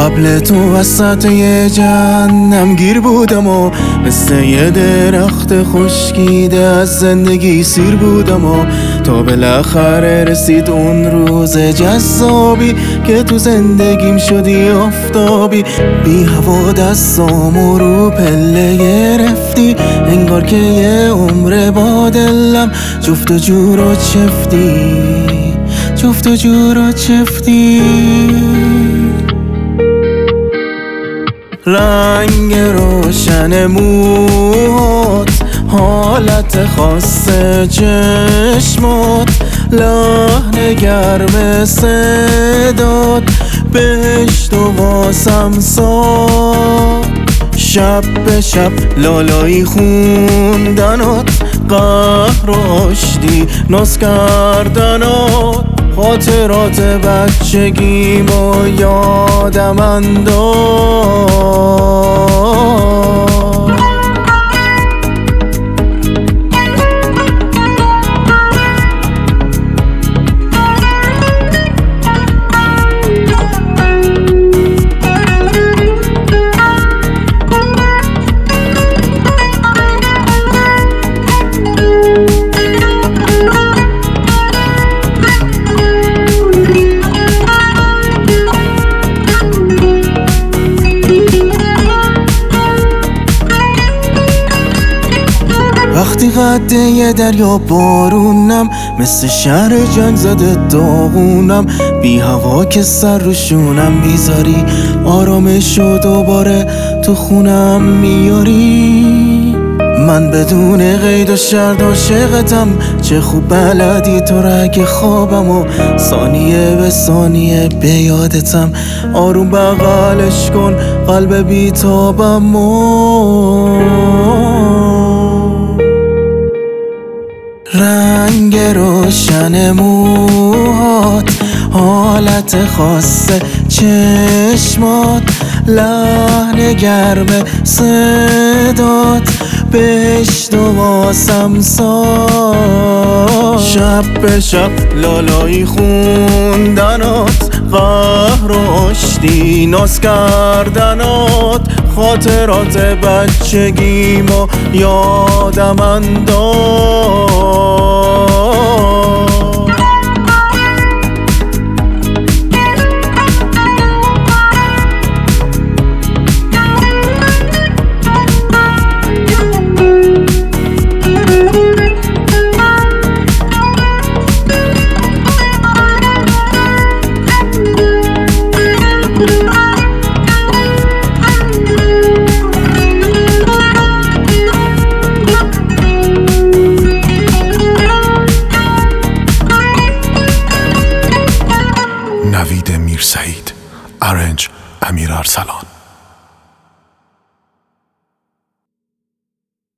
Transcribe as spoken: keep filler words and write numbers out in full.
قبل تو وسط یه جهنم گیر بودم و مثل یه درخت خشکیده از زندگی سیر بودم و تا بالاخره رسید اون روز جذابی که تو زندگیم شدی آفتابی. بی هوا دستامو رو پله گرفتی، انگار که یه عمر با دلم جفت و جور و چفتی، جفت و جور و چفتی. رنگ روشن موهات، حالت خاص چشمات، لحن گرم صدات، بهشت و واسم ساخت. شب به شب لالایی خوندنات، قهر و آشتی ناز کردنات، خاطرات بچگیم و یادم انداخت. وقتی قد یه دریا بارونم، مثل شهر جنگ زده داغونم، بی هوا که سر روشونم میذاری، آرامشو دوباره تو خونم میاری. من بدون قید و شرط عاشقتم، چه خوب بلدی تو رگ خوابم و ثانیه به ثانیه به یادتم. آروم بغلش کن قلب بیتابم و رنگ روشن موهات، حالت خاص چشمات، لحن گرم صدات، بهشت و واسم ساخت. شب به شب لالایی خوندنات، قهر و آشتی ناز کردنات، خاطرات بچگیم و یادم انداخت. نوید میرسعید، ارنج امیر ارسلان.